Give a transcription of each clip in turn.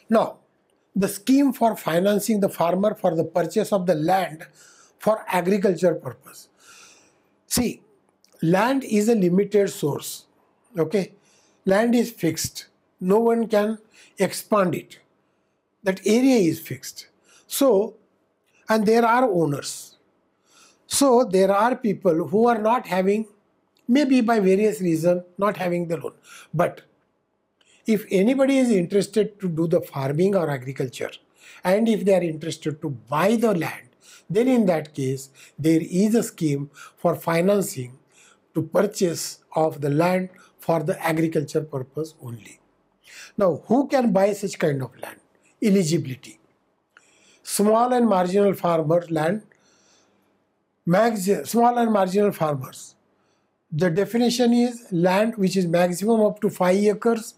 Now, the scheme for financing the farmer for the purchase of the land for agriculture purpose. See, land is a limited source. Okay, land is fixed. No one can expand it. That area is fixed. So, and there are owners. So there are people who are not having, maybe by various reasons, not having the loan. But if anybody is interested to do the farming or agriculture, and if they are interested to buy the land, then in that case, there is a scheme for financing to purchase of the land for the agriculture purpose only. Now, who can buy such kind of land? Eligibility. Small and marginal farmer land, small and marginal farmers. The definition is land which is maximum up to 5 acres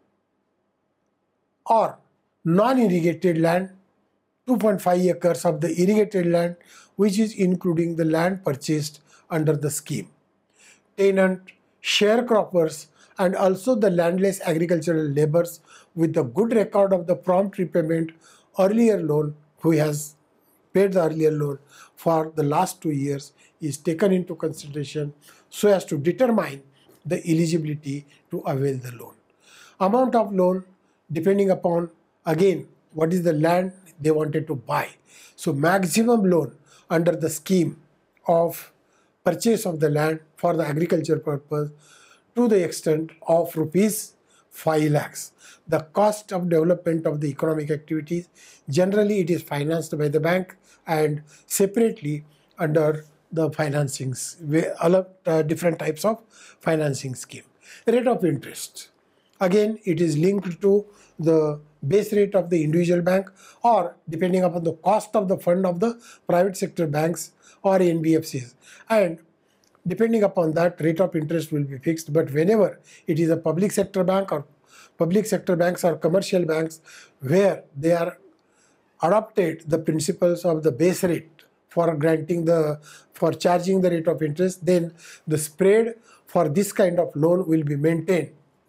or non-irrigated land, 2.5 acres of the irrigated land, which is including the land purchased under the scheme. Tenant, sharecroppers, and also the landless agricultural laborers with a good record of the prompt repayment earlier loan, who has paid the earlier loan for the last 2 years, is taken into consideration so as to determine the eligibility to avail the loan. Amount of loan depending upon, again, what is the land they wanted to buy. So maximum loan under the scheme of purchase of the land for the agriculture purpose to the extent of rupees 5 lakhs. The cost of development of the economic activities, generally it is financed by the bank and separately under the financings, different types of financing scheme. Rate of interest. Again, it is linked to the base rate of the individual bank or depending upon the cost of the fund of the private sector banks or NBFCs. And depending upon that, rate of interest will be fixed. But whenever it is a public sector bank or public sector banks or commercial banks where they are adopted the principles of the base rate for charging the rate of interest, then the spread for this kind of loan will be maintained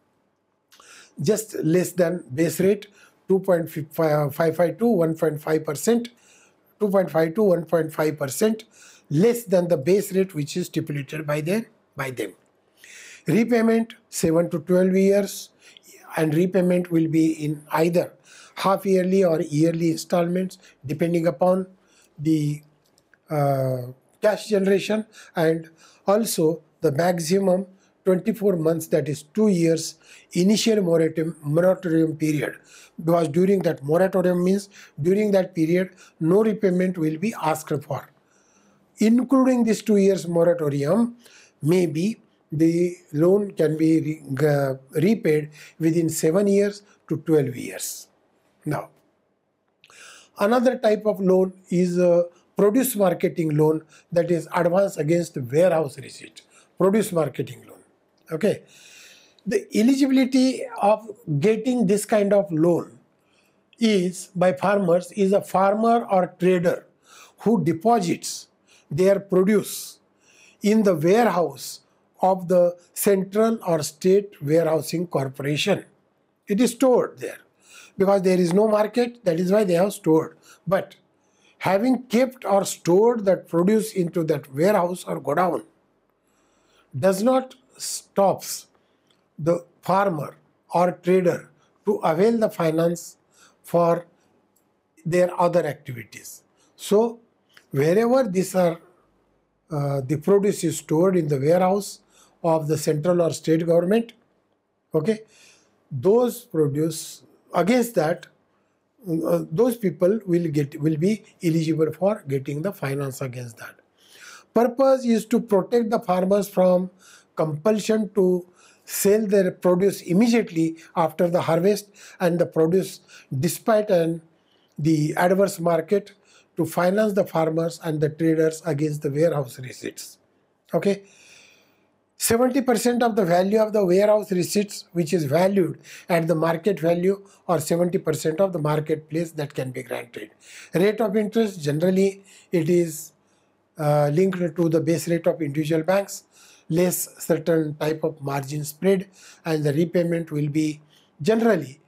just less than base rate, 2.55 to 1.5%, 2.5 to 1.5%, less than the base rate which is stipulated by them. Repayment 7 to 12 years, and repayment will be in either half yearly or yearly installments depending upon the cash generation, and also the maximum 24 months, that is 2 years initial moratorium period, because during that moratorium means during that period no repayment will be asked for. Including this 2 years moratorium, maybe the loan can be repaid within 7 years to 12 years. Now, another type of loan is a produce marketing loan, that is advance against warehouse receipt. Produce marketing loan. Okay. The eligibility of getting this kind of loan is by farmers is a farmer or trader who deposits their produce in the warehouse of the central or state warehousing corporation. It is stored there because there is no market, that is why they have stored. But having kept or stored that produce into that warehouse or godown does not stops the farmer or trader to avail the finance for their other activities. So wherever these are the produce is stored in the warehouse of the central or state government, okay, those produce against that those people will be eligible for getting the finance against that. Purpose is to protect the farmers from compulsion to sell their produce immediately after the harvest and the produce despite the adverse market, to finance the farmers and the traders against the warehouse receipts. Okay. 70% of the value of the warehouse receipts, which is valued at the market value, or 70% of the marketplace, that can be granted. Rate of interest, generally it is linked to the base rate of individual banks, less certain type of margin spread, and the repayment will be generally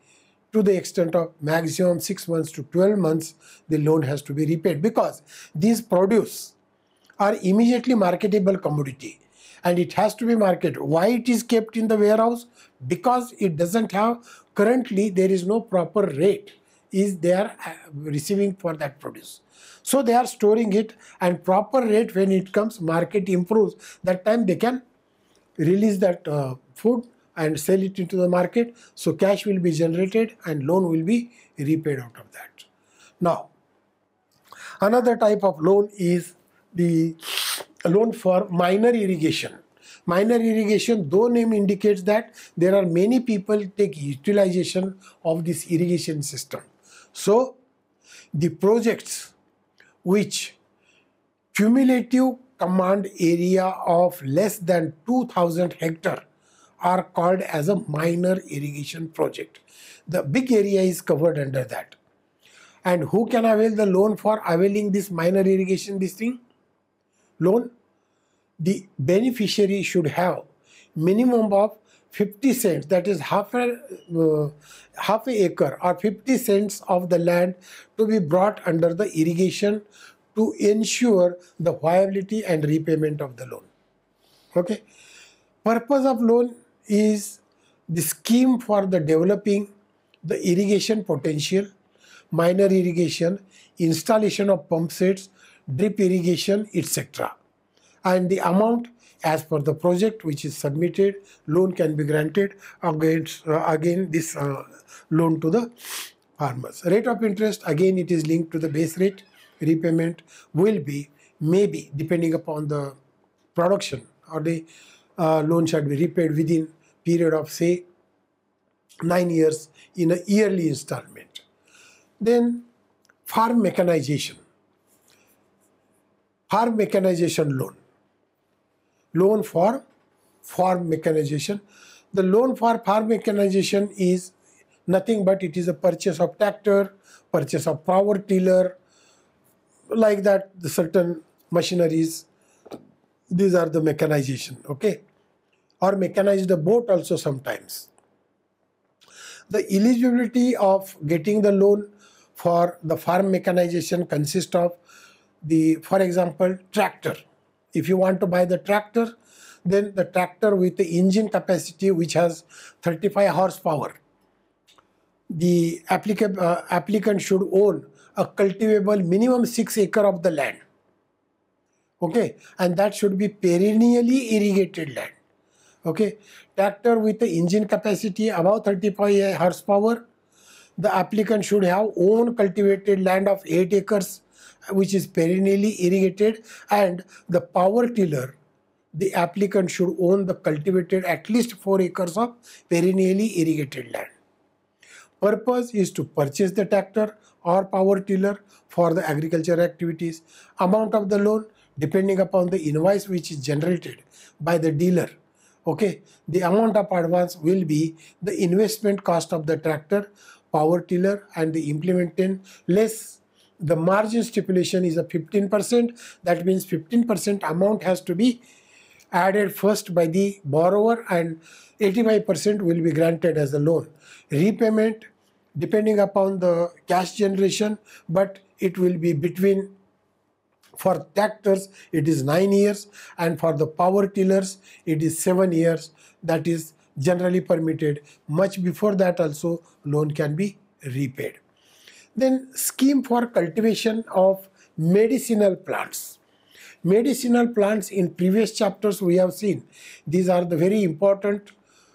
to the extent of maximum 6 months to 12 months, the loan has to be repaid, because these produce are immediately marketable commodity and it has to be marketed. Why it is kept in the warehouse? Because it doesn't have, currently there is no proper rate is they are receiving for that produce. So they are storing it, and proper rate, when it comes, market improves, that time they can release that food and sell it into the market. So cash will be generated and loan will be repaid out of that. Now, another type of loan is the loan for minor irrigation. Minor irrigation, though name indicates that there are many people take utilization of this irrigation system. So the projects which cumulative command area of less than 2000 hectare are called as a minor irrigation project. The big area is covered under that. And who can avail the loan for availing this minor irrigation loan? The beneficiary should have minimum of 50 cents, that is half a acre or 50 cents of the land to be brought under the irrigation to ensure the viability and repayment of the loan. Okay. Purpose of loan is the scheme for the developing the irrigation potential, minor irrigation, installation of pump sets, drip irrigation, etc. And the amount as per the project which is submitted, loan can be granted against this loan to the farmers. Rate of interest, again it is linked to the base rate. Repayment will be, maybe depending upon the production, or the loan should be repaid within period of say 9 years in a yearly installment. Then farm mechanization. Farm mechanization loan for farm mechanization. The loan for farm mechanization is nothing but it is a purchase of tractor, purchase of power tiller, like that, the certain machineries. These are the mechanization, okay, or mechanize the boat also sometimes. The eligibility of getting the loan for the farm mechanization consists of the, for example, tractor. If you want to buy the tractor, then the tractor with the engine capacity which has 35 horsepower, the applicant should own a cultivable minimum 6 acre of the land. Okay, and that should be perennially irrigated land. Okay, tractor with the engine capacity above 35 horsepower, the applicant should have own cultivated land of 8 acres which is perennially irrigated, and the power tiller, the applicant should own the cultivated at least 4 acres of perennially irrigated land. Purpose is to purchase the tractor or power tiller for the agriculture activities. Amount of the loan depending upon the invoice which is generated by the dealer. Okay, the amount of advance will be the investment cost of the tractor, power tiller and the implementation less the margin stipulation is a 15%. That means 15% amount has to be added first by the borrower and 85% will be granted as a loan. Repayment depending upon the cash generation, but it will be between, for tractors it is 9 years and for the power tillers it is 7 years. That is generally permitted. Much before that also loan can be repaid. Then scheme for cultivation of medicinal plants. Medicinal plants, in previous chapters we have seen, these are the very important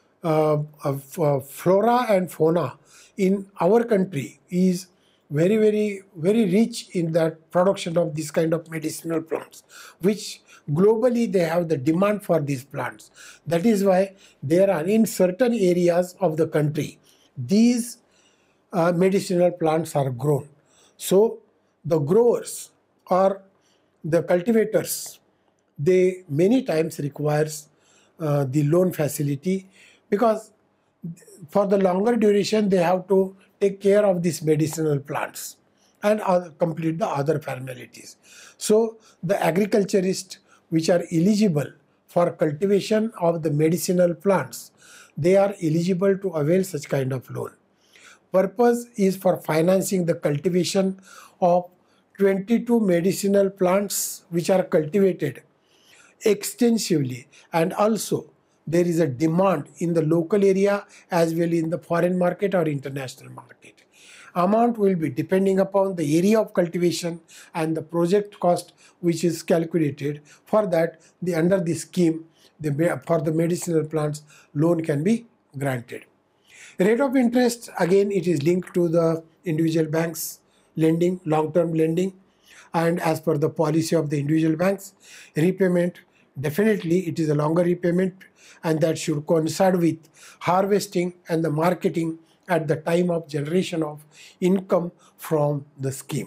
flora and fauna in our country is very rich in that production of this kind of medicinal plants, which globally they have the demand for these plants. That is why there are in certain areas of the country these medicinal plants are grown. So the growers or the cultivators, they many times requires the loan facility, because for the longer duration they have to take care of these medicinal plants and complete the other formalities. So the agriculturists which are eligible for cultivation of the medicinal plants, they are eligible to avail such kind of loan. Purpose is for financing the cultivation of 22 medicinal plants which are cultivated extensively, and also there is a demand in the local area as well in the foreign market or international market. Amount will be depending upon the area of cultivation and the project cost which is calculated. For that, under the scheme, for the medicinal plants, loan can be granted. Rate of interest, again, it is linked to the individual banks lending, long-term lending, and as per the policy of the individual banks. Repayment, definitely it is a longer repayment, and that should coincide with harvesting and the marketing at the time of generation of income from the scheme.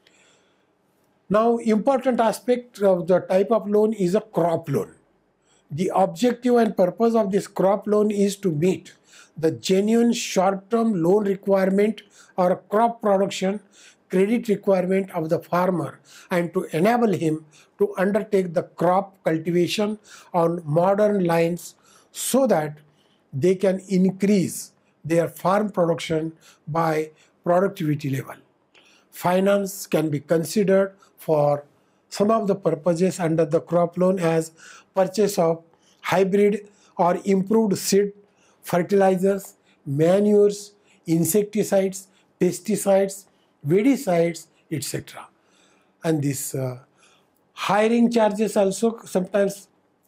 Now, important aspect of the type of loan is a crop loan. The objective and purpose of this crop loan is to meet the genuine short-term loan requirement or crop production credit requirement of the farmer, and to enable him to undertake the crop cultivation on modern lines so that they can increase their farm production by productivity level. Finance can be considered for some of the purposes under the crop loan as purchase of hybrid or improved seed, fertilizers, manures, insecticides, pesticides, weedicides, etc. And this hiring charges also sometimes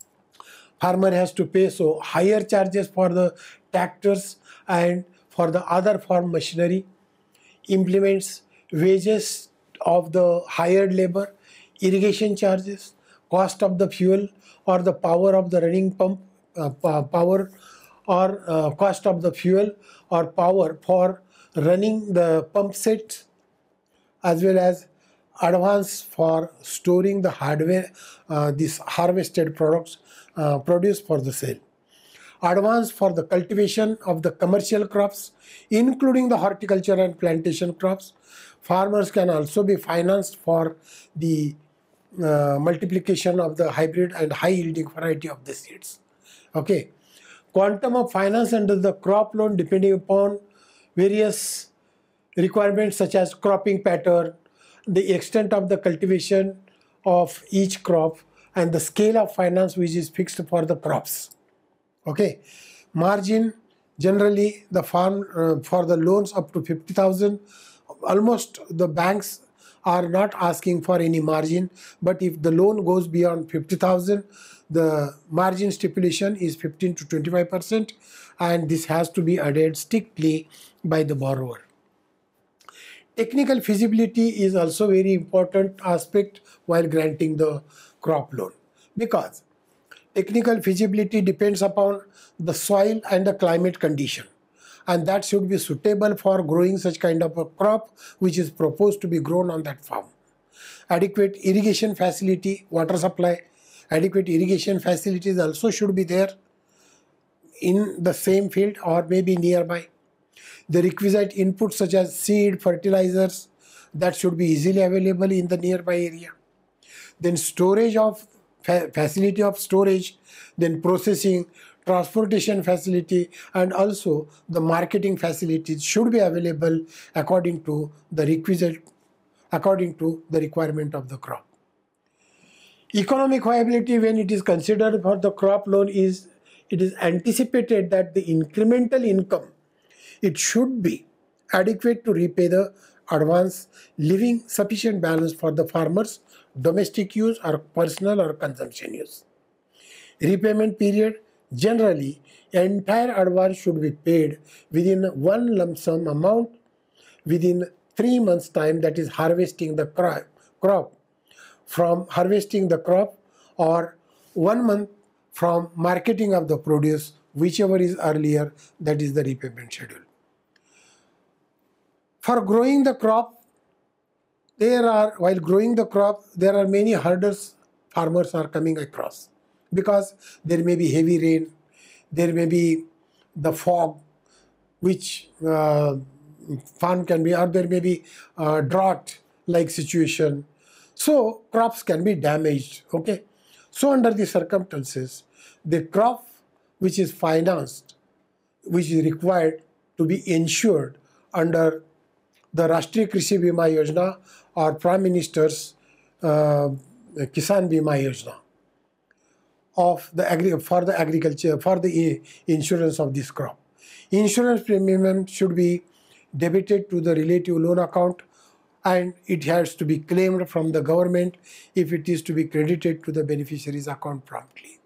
farmer has to pay, so higher charges for the tractors and for the other farm machinery, implements, wages of the hired labor, irrigation charges, cost of the fuel or the power of the running pump, power or cost of the fuel or power for running the pump sets, as well as advance for storing the hardware, these harvested products, produce for the sale. Advance for the cultivation of the commercial crops, including the horticulture and plantation crops. Farmers can also be financed for the multiplication of the hybrid and high yielding variety of the seeds. Okay. Quantum of finance under the crop loan depending upon various requirements such as cropping pattern, the extent of the cultivation of each crop, and the scale of finance which is fixed for the crops. Okay, margin, generally the farm for the loans up to 50,000, almost the banks are not asking for any margin, but if the loan goes beyond 50,000, the margin stipulation is 15 to 25%, and this has to be adhered strictly by the borrower. Technical feasibility is also very important aspect while granting the crop loan, because technical feasibility depends upon the soil and the climate condition, and that should be suitable for growing such kind of a crop which is proposed to be grown on that farm. Adequate irrigation facility, water supply, adequate irrigation facilities also should be there in the same field or maybe nearby. The requisite inputs such as seed, fertilizers, that should be easily available in the nearby area. Then storage of facility of storage, then processing, transportation facility, and also the marketing facilities should be available according to the requirement of the crop. Economic viability, when it is considered for the crop loan, it is anticipated that the incremental income, it should be adequate to repay the advance, leaving sufficient balance for the farmers' domestic use or personal or consumption use. Repayment period, generally entire advance should be paid within one lump sum amount within 3 months time, that is harvesting the crop, from harvesting the crop, or 1 month from marketing of the produce, whichever is earlier, that is the repayment schedule. For growing the crop, while growing the crop, there are many hurdles farmers are coming across, because there may be heavy rain, there may be the fog, which farm can be, or there may be drought like situation. So crops can be damaged. Okay. So under the circumstances, the crop which is financed, which is required to be insured under the Rashtriya Krishi Bima Yojana or Prime Minister's Kisan Bima Yojana for the agriculture, for the insurance of this crop. Insurance premium should be debited to the relative loan account, and it has to be claimed from the government if it is to be credited to the beneficiary's account promptly.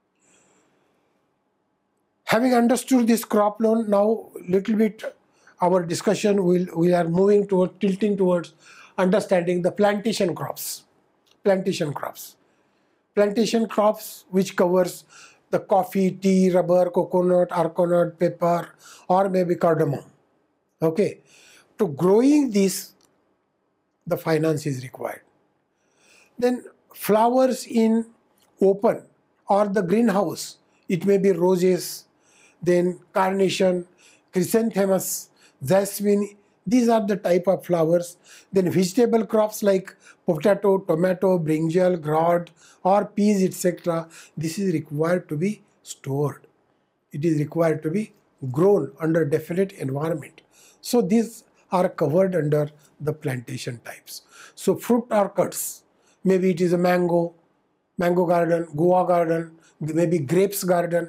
Having understood this crop loan, now little bit our discussion we are moving toward tilting towards understanding the plantation crops. Plantation crops. Plantation crops which covers the coffee, tea, rubber, coconut, arconut, pepper, or maybe cardamom. Okay. To growing this, the finance is required. Then flowers in open or the greenhouse, it may be roses, then carnation, chrysanthemums, jasmine. These are the type of flowers. Then vegetable crops like potato, tomato, brinjal, gourd or peas, etc. This is required to be stored. It is required to be grown under definite environment. So these are covered under the plantation types. So fruit orchards, maybe it is a mango garden, guava garden, maybe grapes garden.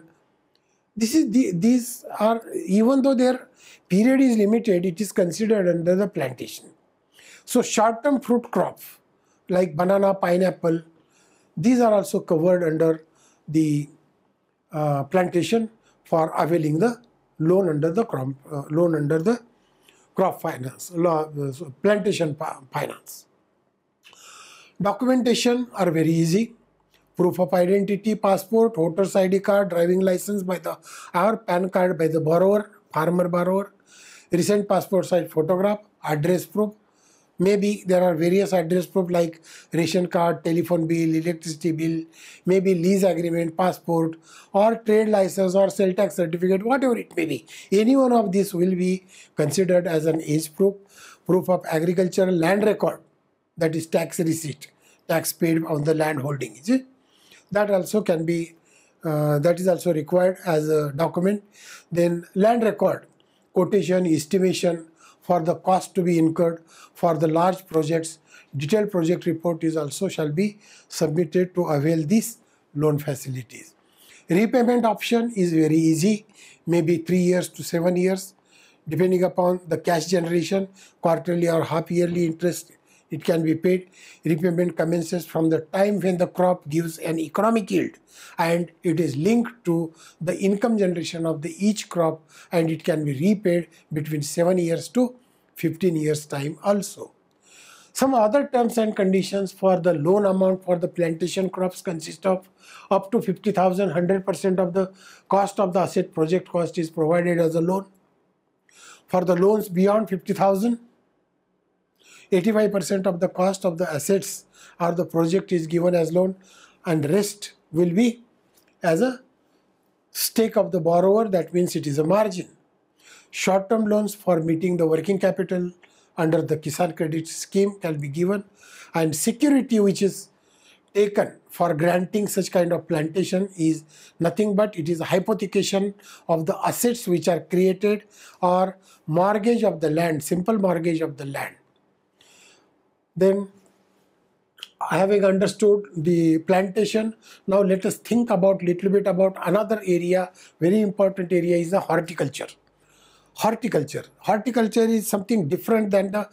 These are, even though their period is limited, it is considered under the plantation. So short-term fruit crops like banana, pineapple, these are also covered under the plantation for availing the loan under the crop finance, plantation finance. Documentation are very easy. Proof of identity, passport, voter's ID card, driving license by the or PAN card by the borrower, farmer borrower, recent passport size photograph, address proof. Maybe there are various address proof like ration card, telephone bill, electricity bill, maybe lease agreement, passport, or trade license or sale tax certificate, whatever it may be. Any one of these will be considered as an age proof. Proof of agricultural land record, that is tax receipt, tax paid on the land holding. Is it? That also can be, that is also required as a document. Then land record, quotation, estimation for the cost to be incurred for the large projects. Detailed project report is also shall be submitted to avail these loan facilities. Repayment option is very easy, maybe 3 years to 7 years, depending upon the cash generation, quarterly or half yearly interest. It can be paid. Repayment commences from the time when the crop gives an economic yield, and it is linked to the income generation of the each crop, and it can be repaid between 7 years to 15 years time also. Some other terms and conditions for the loan amount for the plantation crops consist of up to 50,000, 100% of the cost of the asset project cost is provided as a loan. For the loans beyond 50,000, 85% of the cost of the assets or the project is given as loan, and rest will be as a stake of the borrower. That means it is a margin. Short-term loans for meeting the working capital under the Kisan Credit Scheme can be given, and security which is taken for granting such kind of plantation is nothing but it is a hypothecation of the assets which are created or mortgage of the land, simple mortgage of the land. Then, having understood the plantation, now let us think about little bit about another area. Very important area is the horticulture. Horticulture is something different than the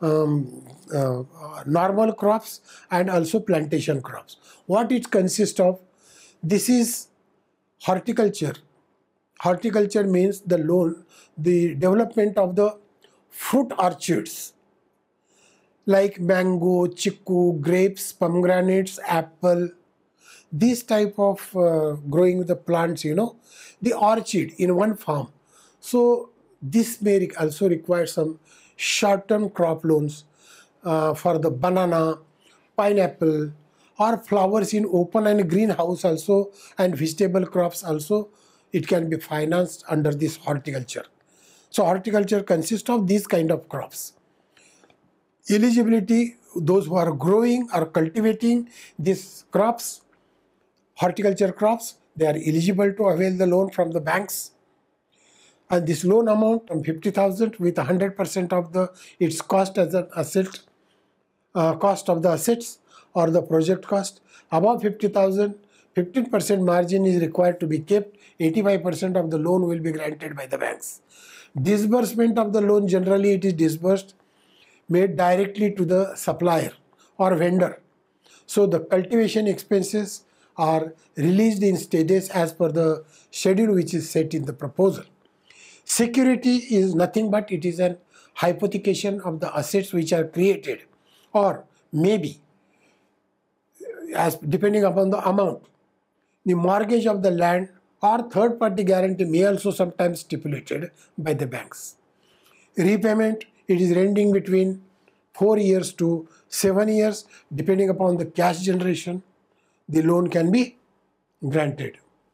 normal crops and also plantation crops. What it consists of? This is horticulture. Horticulture means the development of the fruit orchards, like mango, chiku, grapes, pomegranates, apple, these type of growing the plants, the orchard in one farm. So this may also require some short-term crop loans for the banana, pineapple, or flowers in open and greenhouse also, and vegetable crops also. It can be financed under this horticulture. So horticulture consists of these kind of crops. Eligibility, those who are growing or cultivating these crops, horticulture crops, they are eligible to avail the loan from the banks. And this loan amount from 50,000 with 100% of its cost as an asset, cost of the assets or the project cost. Above 50,000, 15% margin is required to be kept. 85% of the loan will be granted by the banks. Disbursement of the loan, generally it is disbursed, made directly to the supplier or vendor. So the cultivation expenses are released in stages as per the schedule which is set in the proposal. Security is nothing but it is an hypothecation of the assets which are created, or maybe, as depending upon the amount, the mortgage of the land or third party guarantee may also sometimes stipulated by the banks. Repayment, it is ranging between 4 years to 7 years, depending upon the cash generation, the loan can be granted.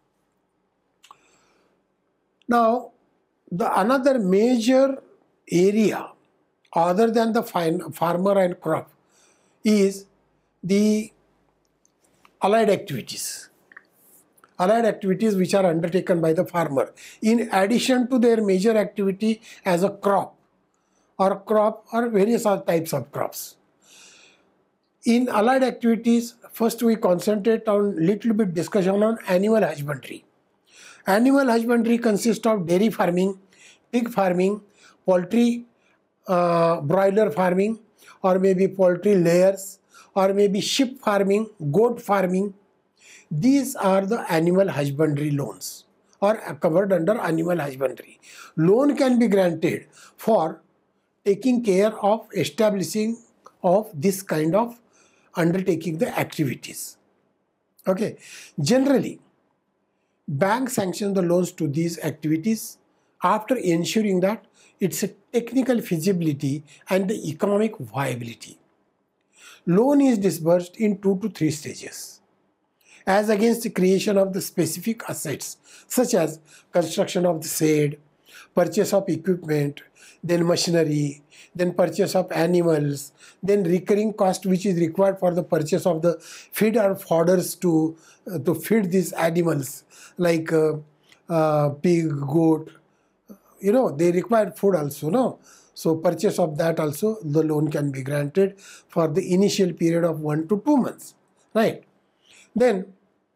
Now, the another major area other than the farmer and crop is the allied activities. Allied activities which are undertaken by the farmer in addition to their major activity as a crop or various other types of crops. In allied activities, first we concentrate on little bit discussion on animal husbandry. Animal husbandry consists of dairy farming, pig farming, poultry, broiler farming, or maybe poultry layers, or maybe sheep farming, goat farming. These are the animal husbandry loans or covered under animal husbandry. Loan can be granted for taking care of establishing of this kind of undertaking the activities. Okay, generally, bank sanctions the loans to these activities after ensuring that it's a technical feasibility and the economic viability. Loan is disbursed in 2 to 3 stages, as against the creation of the specific assets such as construction of the shed, purchase of equipment, then machinery, then purchase of animals, then recurring cost which is required for the purchase of the feed or fodders to feed these animals like pig, goat, they require food also, no? So purchase of that also, the loan can be granted for the initial period of 1 to 2 months, right? Then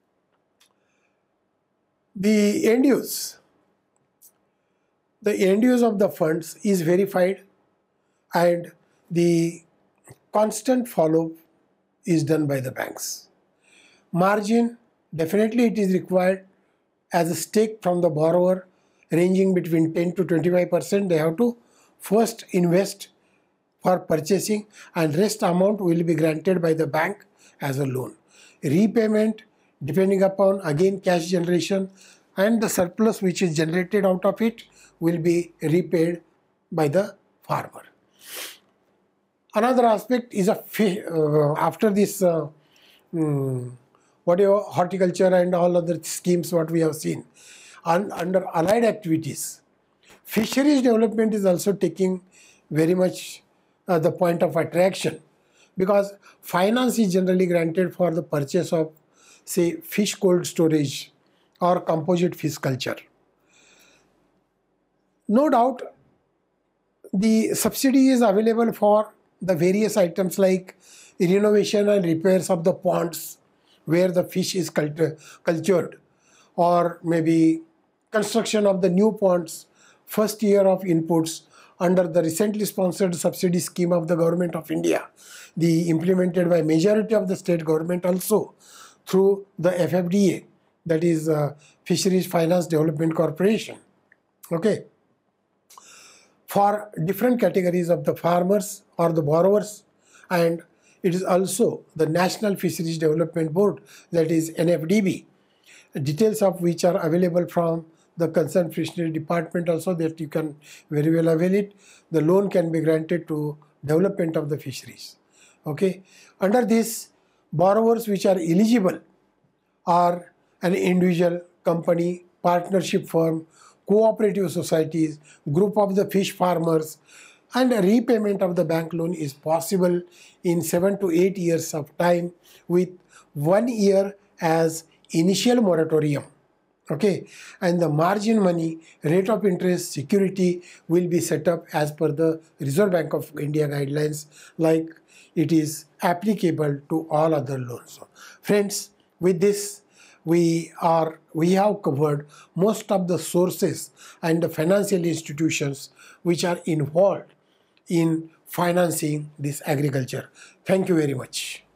the end use. The end use of the funds is verified and the constant follow-up is done by the banks. Margin, definitely it is required as a stake from the borrower ranging between 10 to 25%. They have to first invest for purchasing and rest amount will be granted by the bank as a loan. Repayment, depending upon again cash generation and the surplus which is generated out of it will be repaid by the farmer. Another aspect is after this whatever horticulture and all other schemes what we have seen, under allied activities, fisheries development is also taking very much the point of attraction, because finance is generally granted for the purchase of, say, fish cold storage or composite fish culture. No doubt the subsidy is available for the various items like renovation and repairs of the ponds where the fish is cultured, or maybe construction of the new ponds, first year of inputs under the recently sponsored subsidy scheme of the Government of India, the implemented by majority of the state government also through the FFDA, that is Fisheries Finance Development Corporation. Okay. For different categories of the farmers or the borrowers, and it is also the National Fisheries Development Board, that is NFDB, details of which are available from the concerned fishery department also, that you can very well avail it. The loan can be granted to development of the fisheries. Okay. Under this, borrowers which are eligible are an individual, company, partnership firm, cooperative societies, group of the fish farmers, and a repayment of the bank loan is possible in 7 to 8 years of time with 1 year as initial moratorium. Okay, and the margin money rate of interest security will be set up as per the Reserve Bank of India guidelines, like it is applicable to all other loans. Friends, with this we have covered most of the sources and the financial institutions which are involved in financing this agriculture. Thank you very much.